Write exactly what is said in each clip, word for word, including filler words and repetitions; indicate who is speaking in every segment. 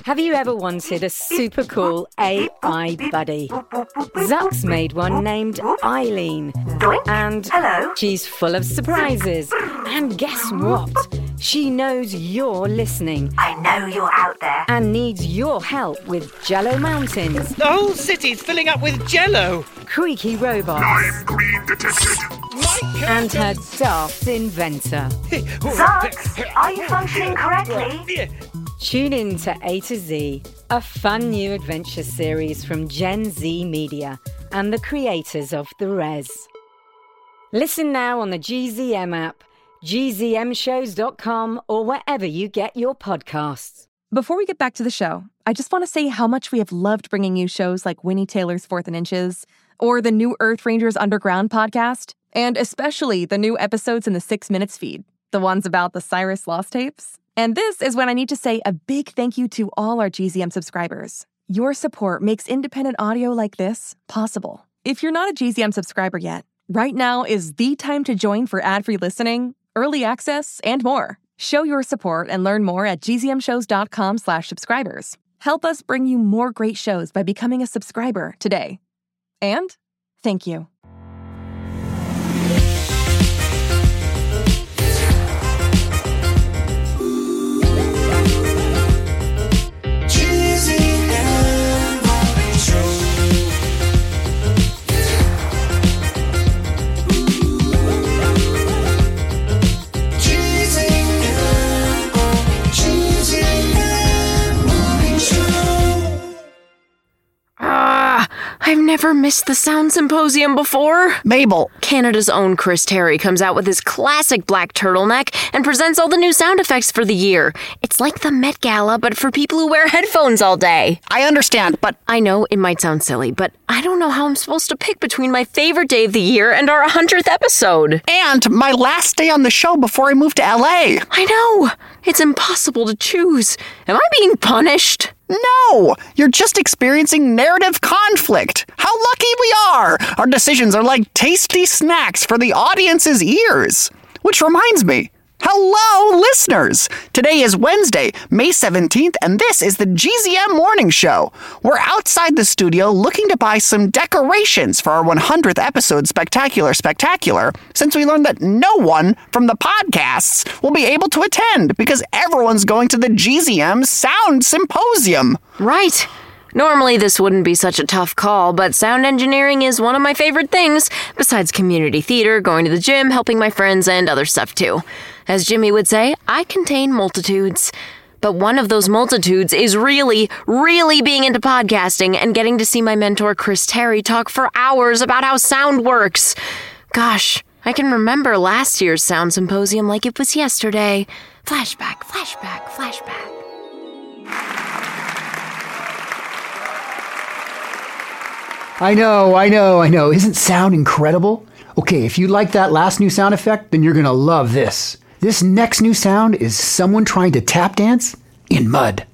Speaker 1: Have you ever wanted a super cool A I buddy? Zuck's made one named Eileen. And
Speaker 2: Hello.
Speaker 1: she's full of surprises. And guess what? She knows you're listening
Speaker 2: I know you're out there.
Speaker 1: and needs your help with Jello Mountains,
Speaker 3: The whole city's filling up with jello.
Speaker 1: creaky robots,
Speaker 4: I'm green detected.
Speaker 1: and her daft inventor.
Speaker 2: Zucks, are you functioning correctly?
Speaker 1: Tune in to A to Z, a fun new adventure series from Gen Z Media and the creators of The Res. Listen now on the G Z M app, G Z M shows dot com, or wherever you get your podcasts.
Speaker 5: Before we get back to the show, I just want to say how much we have loved bringing you shows like Winnie Taylor's Fourth and Inches, or the new Earth Rangers Underground podcast, and especially the new episodes in the Six Minutes feed, the ones about the Cyrus Lost tapes. And this is when I need to say a big thank you to all our G Z M subscribers. Your support makes independent audio like this possible. If you're not a G Z M subscriber yet, right now is the time to join for ad-free listening, early access, and more. Show your support and learn more at G Z M shows dot com slash subscribers. Help us bring you more great shows by becoming a subscriber today. And thank you.
Speaker 6: I've never missed the Sound Symposium before.
Speaker 3: Mabel.
Speaker 6: Canada's own Chris Terry comes out with his classic black turtleneck and presents all the new sound effects for the year. It's like the Met Gala, but for people who wear headphones all day.
Speaker 3: I understand, but
Speaker 6: I know it might sound silly, but I don't know how I'm supposed to pick between my favorite day of the year and our hundredth episode.
Speaker 3: and my last day on the show before I moved to L A.
Speaker 6: I know. It's impossible to choose. Am I being punished?
Speaker 3: No, you're just experiencing narrative conflict. How lucky we are! Our decisions are like tasty snacks for the audience's ears. Which reminds me, hello, listeners! Today is Wednesday, May seventeenth, and this is the G Z M Morning Show. We're outside the studio looking to buy some decorations for our one hundredth episode Spectacular Spectacular, since we learned that no one from the podcasts will be able to attend because everyone's going to the G Z M Sound Symposium.
Speaker 6: Right. Normally this wouldn't be such a tough call, but sound engineering is one of my favorite things, besides community theater, going to the gym, helping my friends, and other stuff too. As Jimmy would say, I contain multitudes. But one of those multitudes is really, really being into podcasting and getting to see my mentor Chris Terry talk for hours about how sound works. Gosh, I can remember last year's Sound Symposium like it was yesterday. Flashback, flashback, flashback.
Speaker 7: I know, I know, I know. Isn't sound incredible? Okay, if you like that last new sound effect, then you're going to love this. This next new sound is someone trying to tap dance in mud.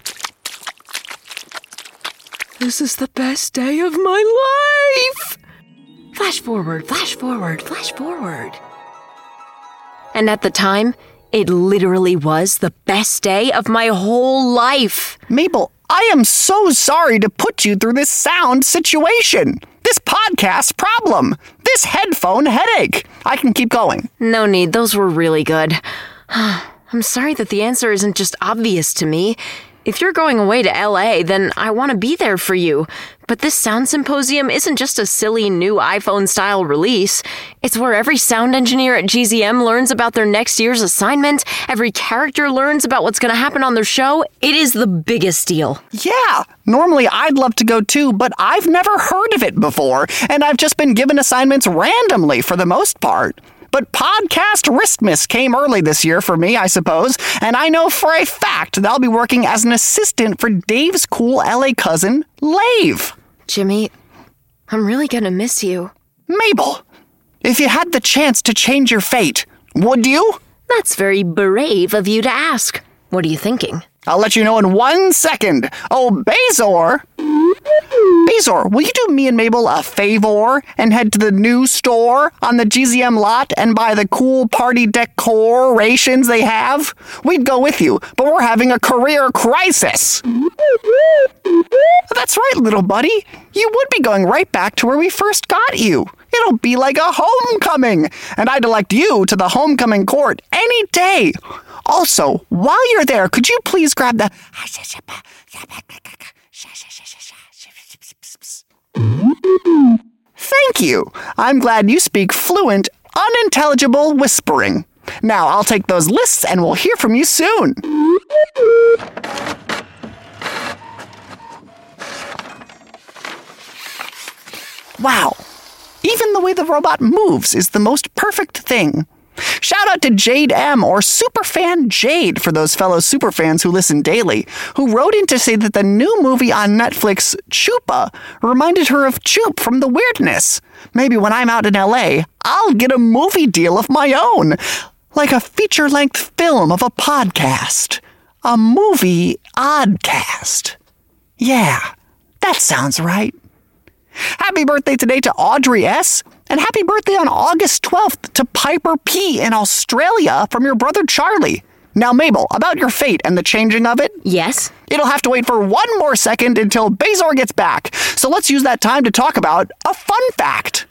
Speaker 6: This is the best day of my life! Flash forward, flash forward, flash forward. And at the time, it literally was the best day of my whole life.
Speaker 3: Mabel, I am so sorry to put you through this sound situation. This podcast problem. This headphone headache. I can keep going.
Speaker 6: No need, those were really good. I'm sorry that the answer isn't just obvious to me. If you're going away to L A, then I want to be there for you. But this Sound Symposium isn't just a silly new iPhone-style release. It's where every sound engineer at G Z M learns about their next year's assignment, every character learns about what's going to happen on their show. It is the biggest deal.
Speaker 3: Yeah, normally I'd love to go too, but I've never heard of it before, and I've just been given assignments randomly for the most part. But Podcast Riskmas came early this year for me, I suppose, and I know for a fact that I'll be working as an assistant for Dave's cool L A cousin, Lave.
Speaker 6: Jimmy, I'm really gonna miss you.
Speaker 3: Mabel, if you had the chance to change your fate, would you?
Speaker 6: That's very brave of you to ask. What are you thinking?
Speaker 3: I'll let you know in one second. Oh, Bezor. Bezor, will you do me and Mabel a favor and head to the new store on the G Z M lot and buy the cool party decorations they have? We'd go with you, but we're having a career crisis. That's right, little buddy. You would be going right back to where we first got you. It'll be like a homecoming, and I'd elect you to the homecoming court any day. Also, while you're there, could you please grab the... Thank you. I'm glad you speak fluent, unintelligible whispering. Now, I'll take those lists and we'll hear from you soon. Wow. Even the way the robot moves is the most perfect thing. Shout out to Jade M, or Superfan Jade, for those fellow superfans who listen daily, who wrote in to say that the new movie on Netflix, Chupa, reminded her of Choop from The Weirdness. Maybe when I'm out in L A, I'll get a movie deal of my own, like a feature-length film of a podcast. A movie oddcast. Yeah, that sounds right. Happy birthday today to Audrey S. And happy birthday on August twelfth to Piper P. in Australia from your brother Charlie. Now, Mabel, about your fate and the changing of it.
Speaker 6: Yes?
Speaker 3: It'll have to wait for one more second until Bezor gets back. So let's use that time to talk about a fun fact.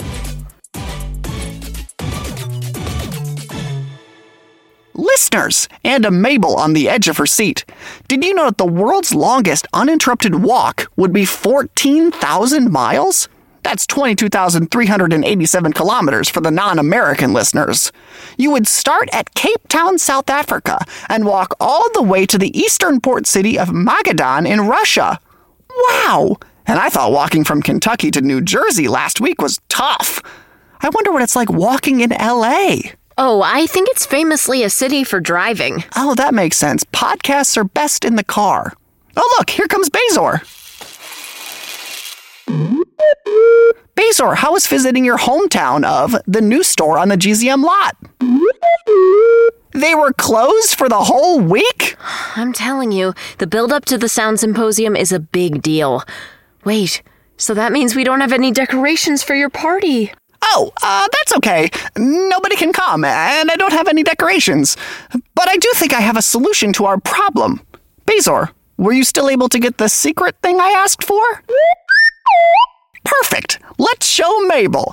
Speaker 3: Listeners, and a Mabel on the edge of her seat. Did you know that the world's longest uninterrupted walk would be fourteen thousand miles? That's twenty-two thousand three hundred eighty-seven kilometers for the non-American listeners. You would start at Cape Town, South Africa, and walk all the way to the eastern port city of Magadan in Russia. Wow! And I thought walking from Kentucky to New Jersey last week was tough. I wonder what it's like walking in L A.
Speaker 6: Oh, I think it's famously a city for driving.
Speaker 3: Oh, that makes sense. Podcasts are best in the car. Oh, look, here comes Bezor. Bezor, how was visiting your hometown of the new store on the G Z M lot? They were closed for the whole week?
Speaker 6: I'm telling you, the build-up to the Sound Symposium is a big deal. Wait, so that means we don't have any decorations for your party.
Speaker 3: Oh, uh, that's okay. Nobody can come, and I don't have any decorations. But I do think I have a solution to our problem. Bezor, were you still able to get the secret thing I asked for? Perfect. Let's show Mabel.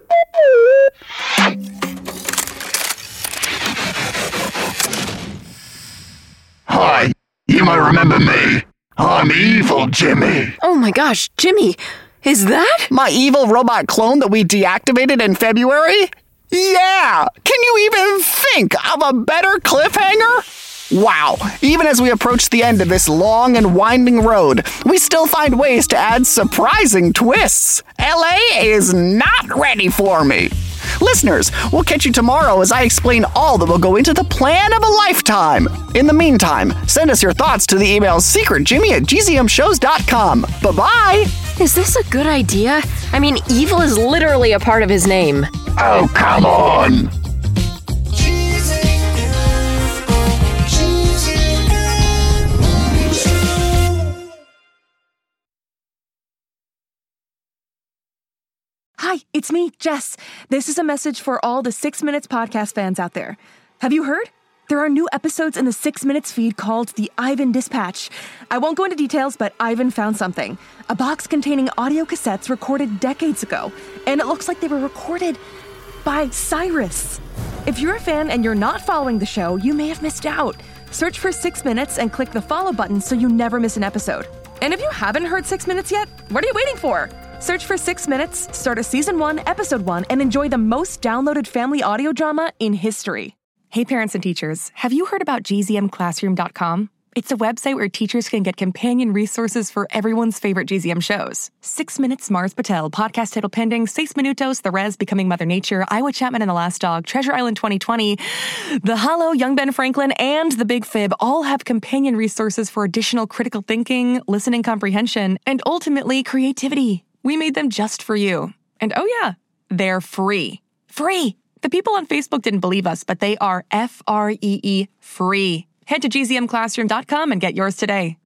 Speaker 4: Hi, you might remember me. I'm Evil Jimmy.
Speaker 6: Oh my gosh, Jimmy, is that?
Speaker 3: My evil robot clone that we deactivated in February? Yeah! Can you even think of a better cliffhanger? Wow, even as we approach the end of this long and winding road, we still find ways to add surprising twists. L A is not ready for me. Listeners, we'll catch you tomorrow as I explain all that will go into the plan of a lifetime. In the meantime, send us your thoughts to the email secretjimmy at g z m shows dot com. Bye-bye!
Speaker 6: Is this a good idea? I mean, evil is literally a part of his name.
Speaker 4: Oh, come on!
Speaker 5: Hi, it's me, Jess. This is a message for all the Six Minutes podcast fans out there. Have you heard? There are new episodes in the Six Minutes feed called the Ivan Dispatch. I won't go into details, but Ivan found something. A box containing audio cassettes recorded decades ago, and it looks like they were recorded by Cyrus. If you're a fan and you're not following the show, you may have missed out. Search for Six Minutes and click the follow button so you never miss an episode. And if you haven't heard Six Minutes yet, what are you waiting for? Search for Six Minutes, start a season one, episode one, and enjoy the most downloaded family audio drama in history. Hey parents and teachers, have you heard about G Z M classroom dot com? It's a website where teachers can get companion resources for everyone's favorite G Z M shows. Six Minutes, Mars Patel, Podcast Title Pending, Seis Minutos, The Rez, Becoming Mother Nature, Iowa Chapman and the Last Dog, Treasure Island twenty twenty, The Hollow, Young Ben Franklin, and The Big Fib all have companion resources for additional critical thinking, listening comprehension, and ultimately creativity. We made them just for you. And oh yeah, they're free. Free! The people on Facebook didn't believe us, but they are F R E E free. Head to G Z M classroom dot com and get yours today.